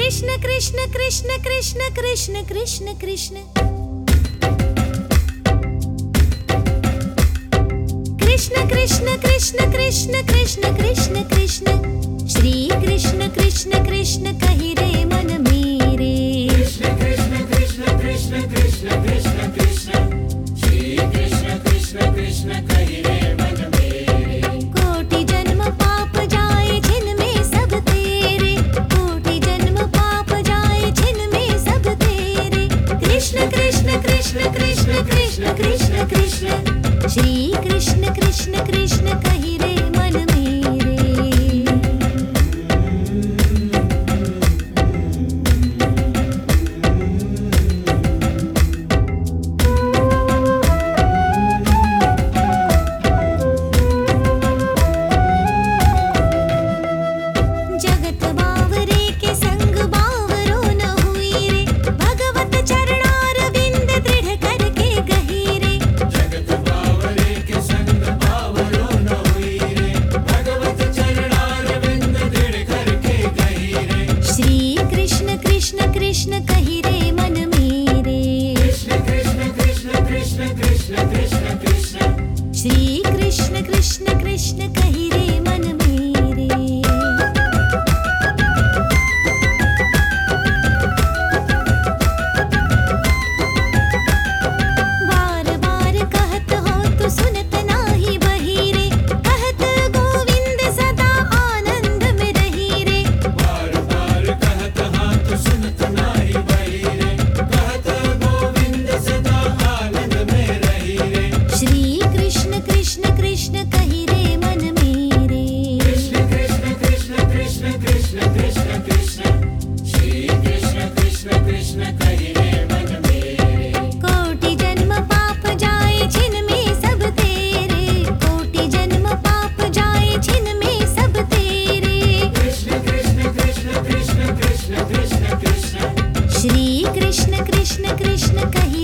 कृष्ण कृष्ण कृष्ण कृष्ण कृष्ण कृष्ण कृष्ण कृष्ण कृष्ण कृष्ण कृष्ण कृष्ण कृष्ण श्री कृष्ण कृष्ण कृष्ण कहि रे मन मेरे। कृष्ण कृष्ण कृष्ण कृष्ण कृष्ण कृष्ण कृष्ण श्री कृष्ण कृष्ण कृष्ण कहि रे मन मेरे। कोटि जन्म पाप जाए जिनमें सब तेरे, कोटि जन्म पाप जाए जिनमें सब तेरे। कृष्ण कृष्ण कृष्ण कृष्ण कृष्ण कृष्ण कृष्ण श्री कृष्ण कृष्ण कृष्ण कहि रे मन मेरे। जगत बावरे के संग बावरो न हुई रे, भगवत चरणारविंद दृढ़ करके गही रे। जगत बावरे के संग बावरो न हुई रे, भगवत चरणारविंद दृढ़ करके गही रे। श्री कृष्ण कृष्ण कृष्ण कहि रे मन मेरे। कृष्ण कृष्ण कृष्ण कृष्ण कृष्ण कृष्ण कृष्ण श्री कृष्ण कृष्ण कृष्ण कहि रे मन मेरे। बार बार कहत हो तू सुनत नाही बही रे, कहत गोविंद सदा आनंद में रही रे। बार बार कहत हाथ सुनत नाही बही रे, कहत गोविंद सदा आनंद में रही रे। श्री कृष्ण कृष्ण कृष्ण कहि रे मन मेरे। कृष्ण कृष्ण कृष्ण कृष्ण कृष्ण कृष्ण कृष्ण श्री कृष्ण कृष्ण कृष्ण कहि रे मन मेरे। कोटि जन्म पाप जाए जिनमें सब तेरे, कोटि जन्म पाप जाए जिनमें सब तेरे। कृष्ण कृष्ण कृष्ण कृष्ण कृष्ण कृष्ण कृष्ण श्री कृष्ण कृष्ण कृष्ण कहि